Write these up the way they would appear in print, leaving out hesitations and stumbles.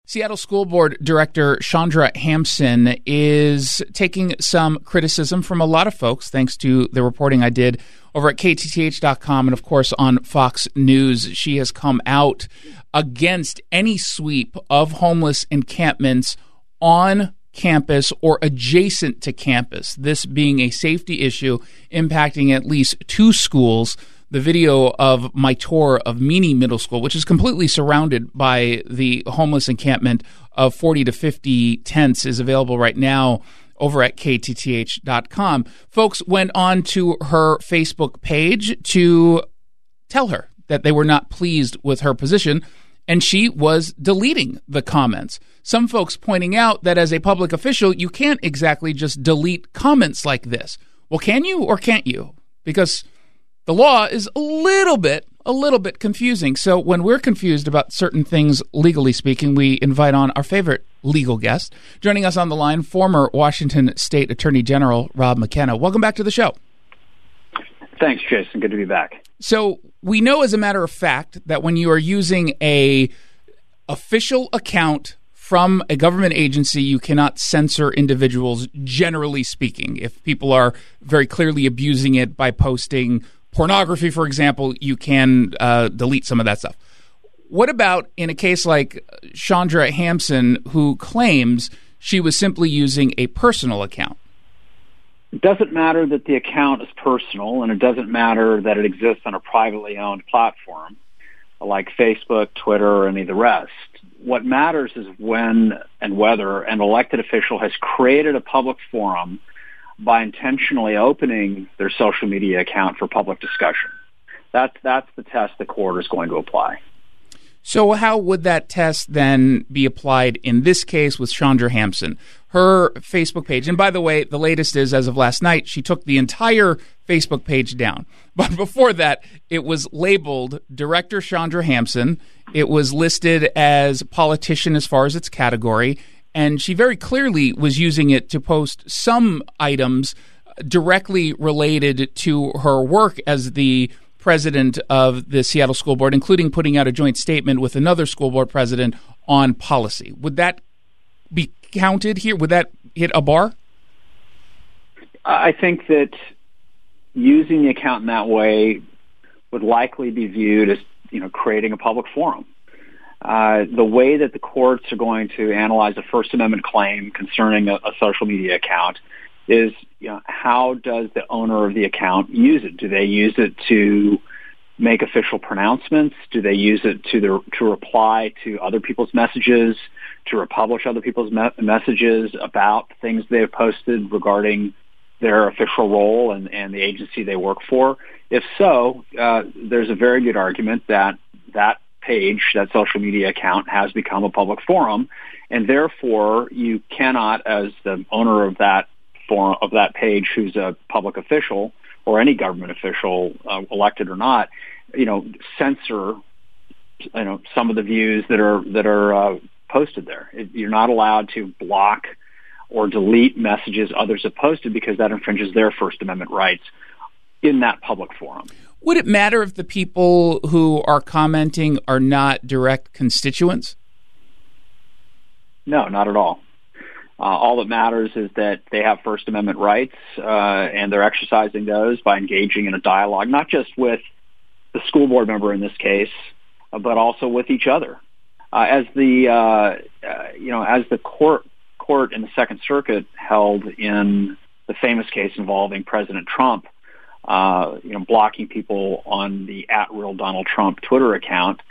Seattle School Board Director Chandra Hampson is taking some criticism from a lot of folks, thanks to the reporting I did over at KTTH.com and, of course, on Fox News. She has come out against any sweep of homeless encampments on campus or adjacent to campus, this being a safety issue impacting at least two schools. The video of my tour of Meany Middle School, which is completely surrounded by the homeless encampment of 40 to 50 tents, is available right now over at KTTH.com. Folks went on to her Facebook page to tell her that they were not pleased with her position, and she was deleting the comments. Some folks pointing out that as a public official, you can't exactly just delete comments like this. Well, can you or can't you? Because the law is a little bit confusing. So when we're confused about certain things, legally speaking, we invite on our favorite legal guest. Joining us on the line, former Washington State Attorney General Rob McKenna. Welcome back to the show. Thanks, Jason. Good to be back. So we know as a matter of fact that when you are using a official account from a government agency, you cannot censor individuals, generally speaking. If people are very clearly abusing it by posting pornography, for example, you can delete some of that stuff. What about in a case like Chandra Hampson, who claims she was simply using a personal account? It doesn't matter that the account is personal, and it doesn't matter that it exists on a privately owned platform like Facebook, Twitter, or any of the rest. What matters is when and whether an elected official has created a public forum by intentionally opening their social media account for public discussion. That's the test the court is going to apply. So how would that test then be applied in this case with Chandra Hampson? Her Facebook page, and by the way, the latest is, as of last night, she took the entire Facebook page down. But before that, it was labeled Director Chandra Hampson. It was listed as politician as far as its category, and she very clearly was using it to post some items directly related to her work as the president of the Seattle School Board, including putting out a joint statement with another school board president on policy. Would that be counted here? Would that hit a bar? I think that using the account in that way would likely be viewed as, creating a public forum. The way that the courts are going to analyze a First Amendment claim concerning a social media account is, how does the owner of the account use it? Do they use it to make official pronouncements? Do they use it to reply to other people's messages, to republish other people's messages about things they have posted regarding their official role and the agency they work for? If so, there's a very good argument that page, that social media account, has become a public forum, and therefore you cannot, as the owner of that forum, of that page, who's a public official or any government official, elected or not, censor some of the views that are posted there. You're not allowed to block or delete messages others have posted because that infringes their First Amendment rights in that public forum. Would it matter if the people who are commenting are not direct constituents? No, not at all. All that matters is that they have First Amendment rights, and they're exercising those by engaging in a dialogue, not just with the school board member in this case, but also with each other. As the court in the Second Circuit held in the famous case involving President Trump, blocking people on the @RealDonaldTrump Twitter account,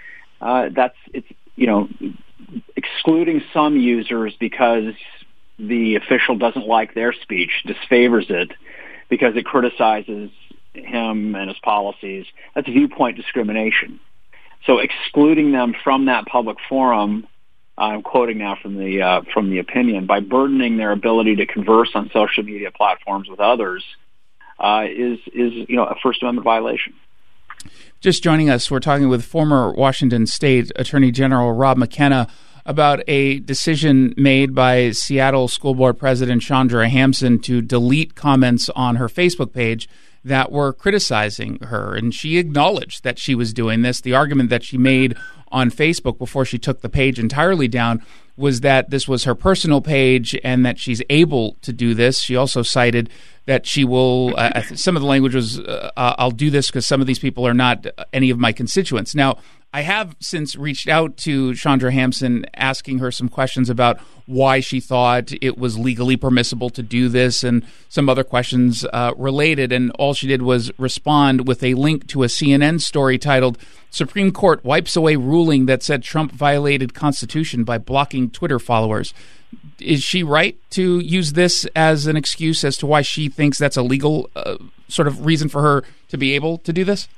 excluding some users because the official doesn't like their speech, disfavors it because it criticizes him and his policies. That's viewpoint discrimination. So excluding them from that public forum, I'm quoting now from the opinion, by burdening their ability to converse on social media platforms with others, is a First Amendment violation. Just joining us, we're talking with former Washington State Attorney General Rob McKenna about a decision made by Seattle School Board President Chandra Hampson to delete comments on her Facebook page that were criticizing her. And she acknowledged that she was doing this. The argument that she made on Facebook before she took the page entirely down was that this was her personal page and that she's able to do this. She also cited that she will, some of the language was, I'll do this because some of these people are not any of my constituents. Now, I have since reached out to Chandra Hampson asking her some questions about why she thought it was legally permissible to do this and some other questions related. And all she did was respond with a link to a CNN story titled, "Supreme Court Wipes Away Ruling That Said Trump Violated Constitution by Blocking Twitter Followers." Is she right to use this as an excuse as to why she thinks that's a legal sort of reason for her to be able to do this?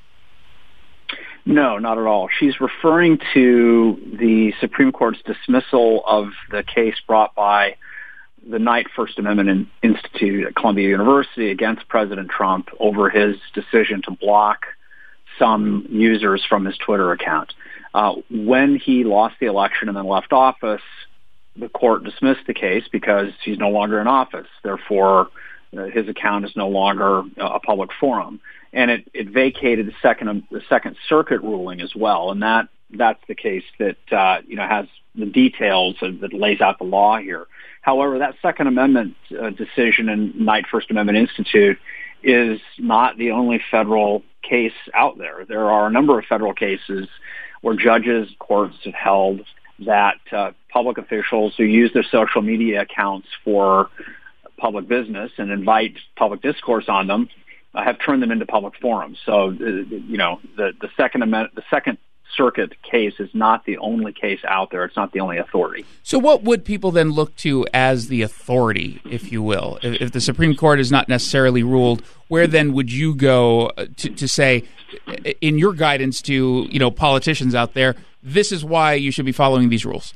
No, not at all. She's referring to the Supreme Court's dismissal of the case brought by the Knight First Amendment Institute at Columbia University against President Trump over his decision to block some users from his Twitter account. When he lost the election and then left office, the court dismissed the case because he's no longer in office. Therefore, his account is no longer a public forum. And it vacated the Second Circuit ruling as well, and that's the case that has the details that lays out the law here. However, that Second Amendment decision in Knight First Amendment Institute is not the only federal case out there. There are a number of federal cases where judges, courts have held that public officials who use their social media accounts for public business and invite public discourse on them have turned them into public forums. So, the Second Circuit case is not the only case out there. It's not the only authority. So what would people then look to as the authority, if you will? If the Supreme Court is not necessarily ruled, where then would you go to say, in your guidance to politicians out there, this is why you should be following these rules?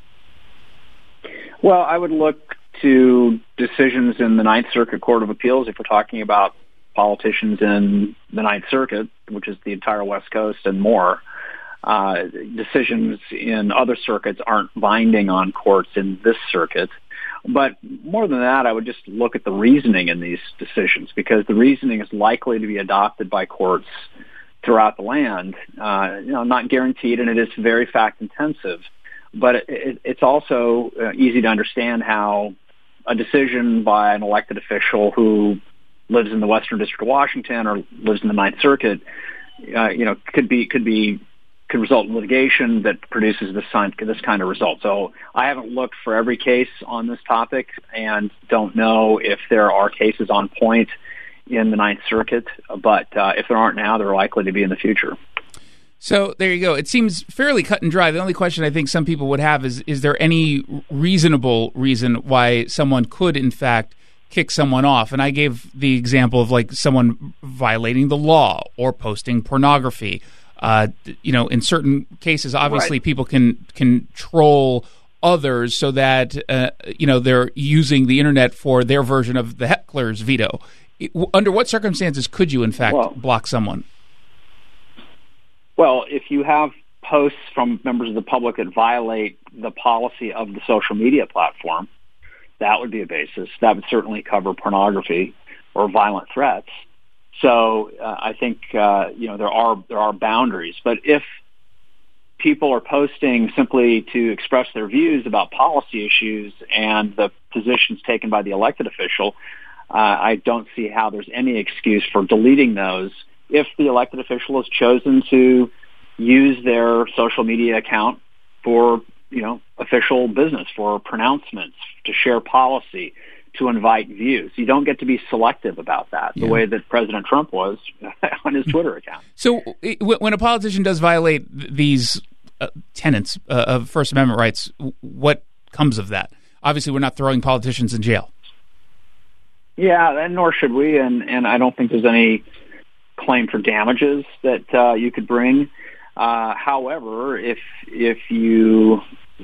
Well, I would look to decisions in the Ninth Circuit Court of Appeals if we're talking about politicians in the Ninth Circuit, which is the entire West Coast and more. Decisions in other circuits aren't binding on courts in this circuit. But more than that, I would just look at the reasoning in these decisions, because the reasoning is likely to be adopted by courts throughout the land. Not guaranteed, and it is very fact-intensive. But it's also easy to understand how a decision by an elected official who lives in the Western District of Washington or lives in the Ninth Circuit, could result in litigation that produces this kind of result. So I haven't looked for every case on this topic and don't know if there are cases on point in the Ninth Circuit, but if there aren't now, they're likely to be in the future. So there you go. It seems fairly cut and dry. The only question I think some people would have is there any reasonable reason why someone could, in fact, kick someone off? And I gave the example of like someone violating the law or posting pornography. In certain cases, obviously, right, people can control others so that, they're using the internet for their version of the heckler's veto. Under what circumstances could you, in fact, block someone? Well, if you have posts from members of the public that violate the policy of the social media platform, that would be a basis. That would certainly cover pornography or violent threats. So I think there are boundaries. But if people are posting simply to express their views about policy issues and the positions taken by the elected official, I don't see how there's any excuse for deleting those if the elected official has chosen to use their social media account for official business, for pronouncements, to share policy, to invite views. You don't get to be selective about that, the way that President Trump was on his Twitter account. So when a politician does violate these tenets of First Amendment rights, what comes of that? Obviously, we're not throwing politicians in jail. Yeah, and nor should we, and I don't think there's any claim for damages that you could bring. However, if you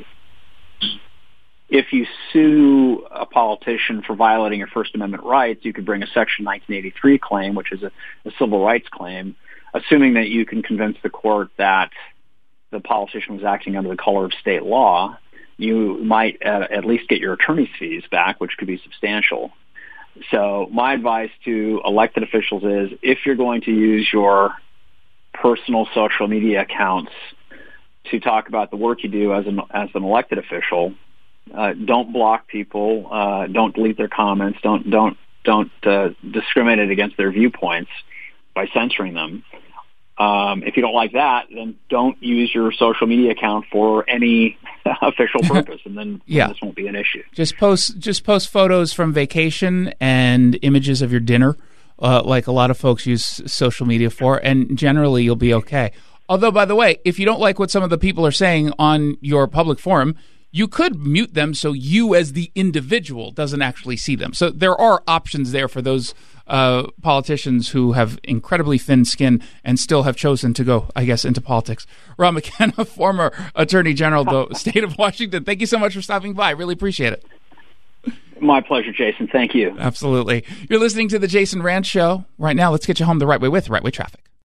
sue a politician for violating your First Amendment rights, you could bring a Section 1983 claim, which is a civil rights claim, assuming that you can convince the court that the politician was acting under the color of state law. You might at least get your attorney's fees back, which could be substantial. So my advice to elected officials is, if you're going to use your personal social media accounts to talk about the work you do as an elected official, don't block people, don't delete their comments, don't discriminate against their viewpoints by censoring them. If you don't like that, then don't use your social media account for any official purpose, and then this won't be an issue. Just post photos from vacation and images of your dinner, like a lot of folks use social media for, and generally you'll be okay. Although, by the way, if you don't like what some of the people are saying on your public forum, you could mute them so you as the individual doesn't actually see them. So there are options there for those politicians who have incredibly thin skin and still have chosen to go, I guess, into politics. Ron McKenna, former Attorney General of the state of Washington, thank you so much for stopping by. Really appreciate it. My pleasure, Jason. Thank you. Absolutely. You're listening to The Jason Rantz Show. Right now, let's get you home the right way with Right Way Traffic.